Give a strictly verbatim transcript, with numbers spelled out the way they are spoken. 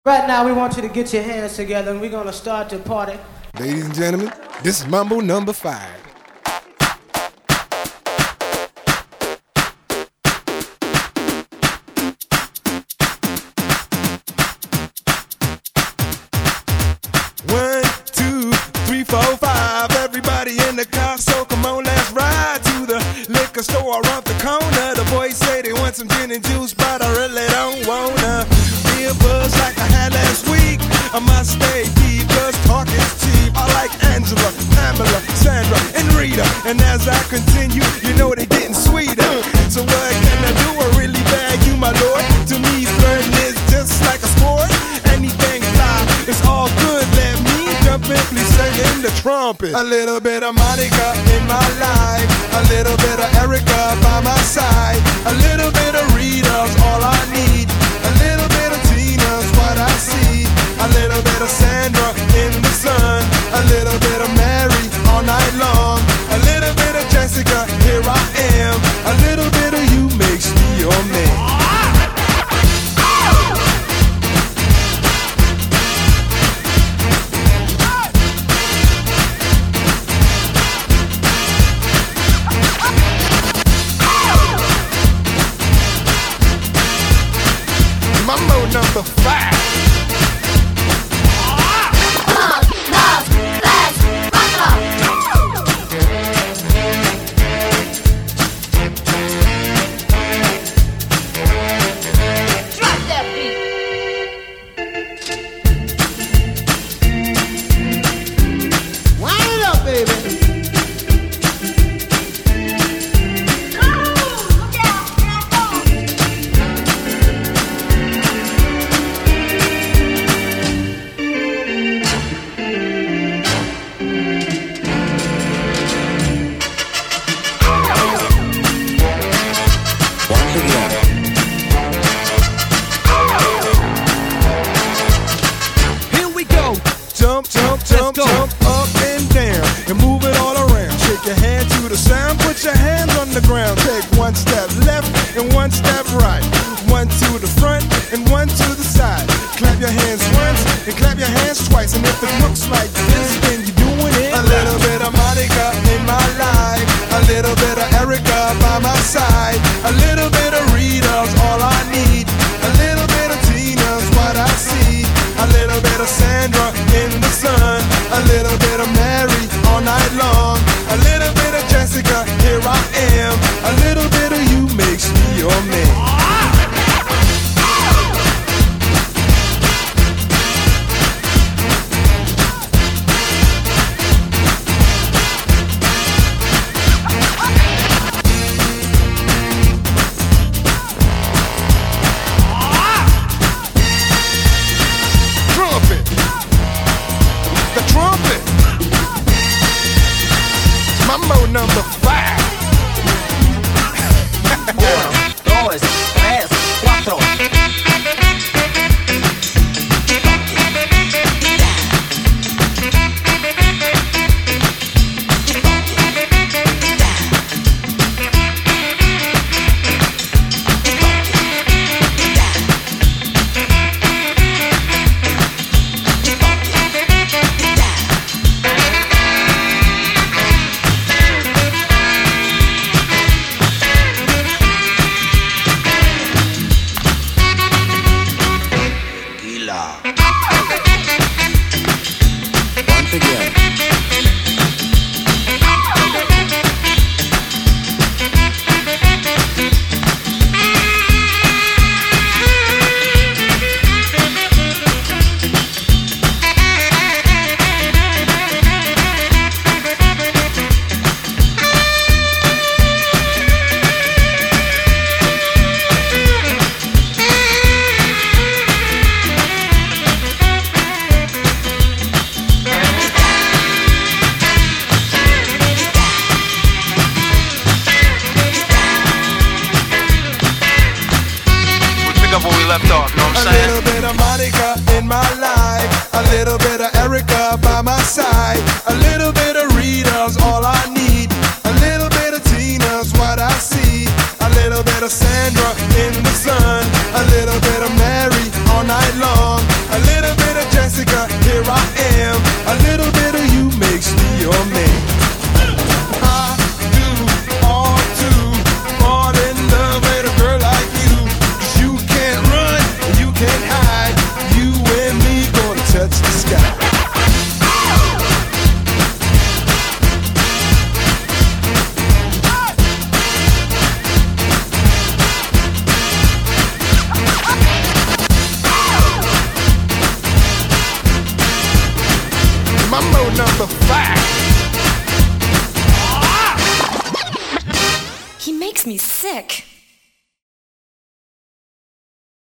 Right now, we want you to get your hands together and we're going to start the party. Ladies and gentlemen, this is Mambo number five. One, two, three, four, five. Everybody in the car, so come on, let's ride to the liquor store around the corner. The boys say they want some gin and juice, but I really don't wanna be a buzz like I had last week. I must stay deep, cause talk is cheap. I like Angela, Pamela, Sandra, and Rita. And as I continue, you know they getting sweeter. So what can I do? I really bag you, my lord. To me, flirting is just like a sport. Anything fly, it's all good. Let me jump in, please sing in the trumpet. A little bit of Monica in my life, a little bit of Erica by my side, a little bit of Rita's all I need, a little bit of Tina's what I see, a little bit of Sandra in the sun, a little bit of Mary all night long, a little bit of Jessica, here I am, a little bit of you makes me your man. Mambo number five. Sandra in the sun, a little bit of Mary all night long, a Mambo number five. He makes me sick.